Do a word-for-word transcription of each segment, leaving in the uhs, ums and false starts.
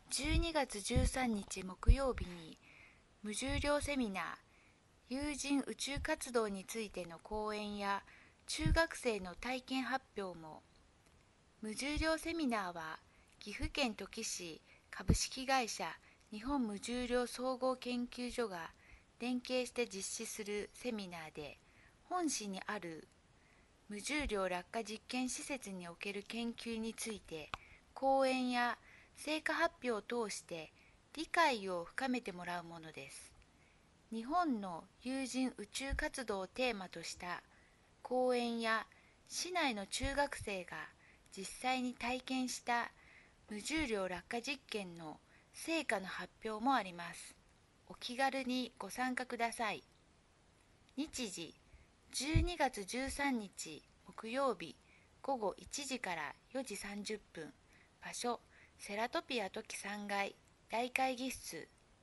じゅうにがつじゅうさんにち木曜日に無重量セミナー有人宇宙活動についての講演や中学生の体験発表も。無重量セミナーは岐阜県土岐市株式会社日本無重量総合研究所が連携して実施するセミナーで、本市にある無重量落下実験施設における研究について講演や成果発表を通して理解を深めてもらうものです。日本の有人宇宙活動をテーマとした講演や市内の中学生が実際に体験した無重量落下実験の成果の発表もあります。お気軽にご参加ください。日時じゅうにがつじゅうさんにち木曜日ごごいちじからよじさんじゅっぷん。場所セラトピアトキさんがい大会議室。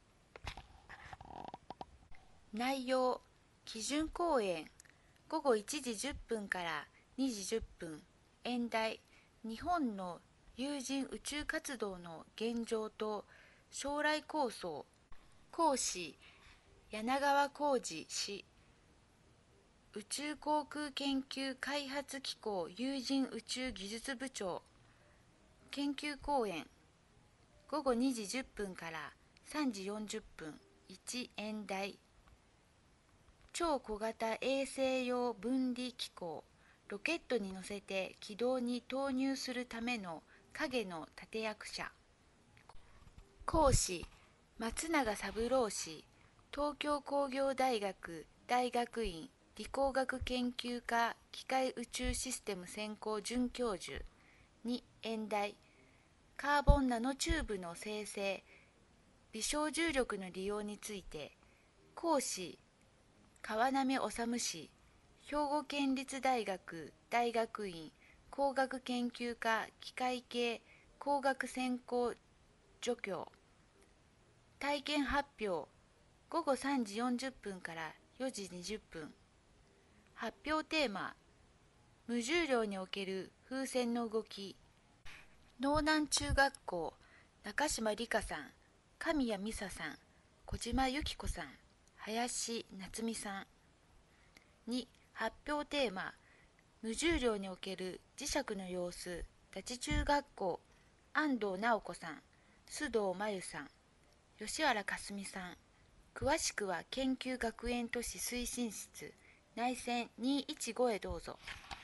内容基準講演ごごいちじじゅっぷんからにじじゅっぷん。演題日本の有人宇宙活動の現状と将来構想。講師柳川浩二氏、宇宙航空研究開発機構有人宇宙技術部長。研究講演ごごにじじゅっぷんからさんじよんじゅっぷん。いち演題超小型衛星用分離機構、ロケットに乗せて軌道に投入するための影の立役者。講師松永三郎氏、東京工業大学大学院理工学研究科機械宇宙システム専攻准教授。に演題カーボンナノチューブの生成、微小重力の利用について。講師川波治氏、兵庫県立大学大学院工学研究科機械系工学専攻助教。体験発表ごごさんじよんじゅっぷんからよじにじゅっぷん。発表テーマ無重量における風船の動き。農南中学校中島理香さん、神谷美沙さん、小島由紀子さん、林夏美さん。に発表テーマ無重量における磁石の様子。立中学校安藤直子さん、須藤真由さん、吉原かすみさん。詳しくは研究学園都市推進室内線にいちごへどうぞ。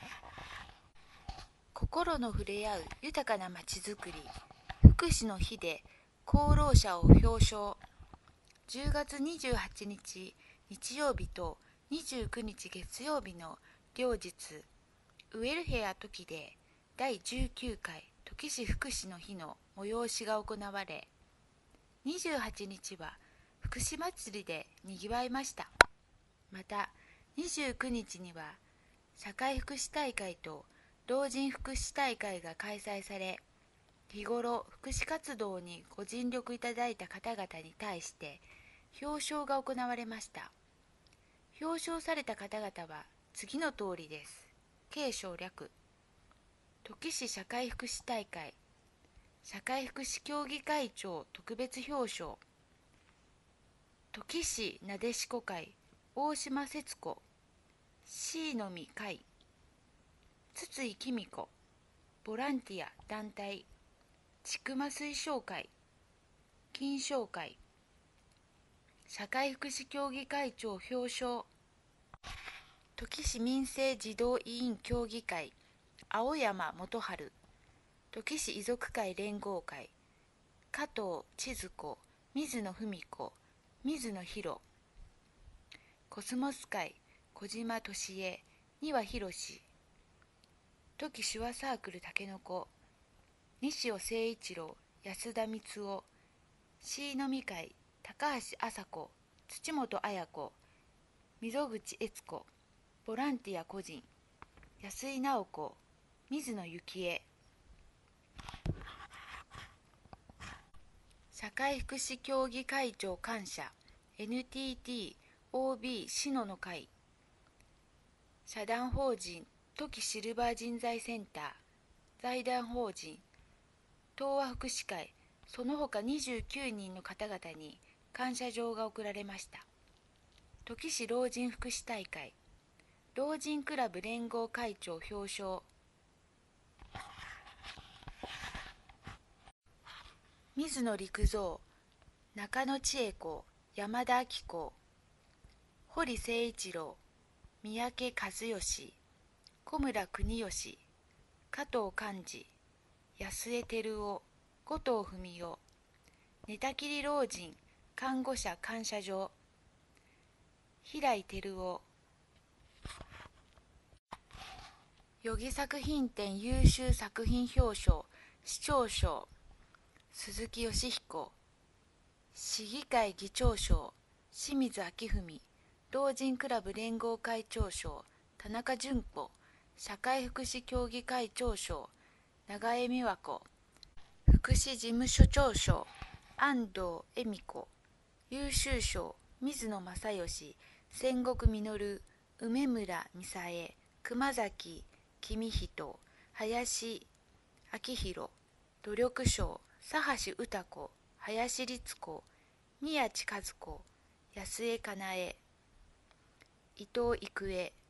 心の触れ合う豊かなまちづくり、福祉の日で功労者を表彰。じゅうがつにじゅうはちにち日曜日とにじゅうくにち月曜日の両日、ウェルフェアトキでだいじゅうきゅうかい土岐市福祉の日の催しが行われ、にじゅうはちにちは福祉祭りでにぎわいました。またにじゅうくにちには社会福祉大会と老人福祉大会が開催され、日頃福祉活動にご尽力いただいた方々に対して表彰が行われました。表彰された方々は次の通りです。軽省略。土岐市社会福祉大会社会福祉協議会長特別表彰。土岐市なでしこ会大島節子 C のみ会筒井紀美子ボランティア団体千曲推奨会金賞会。社会福祉協議会長表彰。土岐市民生児童委員協議会青山元春。土岐市遺族会連合会加藤千鶴子水野文子水野博。コスモス会小島俊恵丹羽博。土岐手話サークルたけのこ西尾誠一郎安田光夫。椎の実会高橋麻子土本綾子溝口悦子ボランティア個人安井直子水野幸恵。社会福祉協議会長感謝 エヌティーティーオービー 篠の会。社団法人土岐シルバー人材センター財団法人東和福祉会その他にじゅうきゅうにんの方々に感謝状が贈られました。土岐市老人福祉大会老人クラブ連合会長表彰。水野陸三、中野千恵子、山田明子、堀誠一郎、三宅和義、小村邦義、加藤寛治、安江照夫、後藤文夫、寝たきり老人看護者感謝状。平井照夫、余儀作品展優秀作品表彰市長賞。鈴木義彦、市議会議長賞清水明文、老人クラブ連合会長賞田中淳子、社会福祉協議会長賞長江美和子、福祉事務所長賞安藤恵美子、優秀賞水野正義、千石実、梅村美沙恵、熊崎公人、林明宏、努力賞佐橋歌子、林律子、宮地和子、安江かなえ、伊藤郁恵、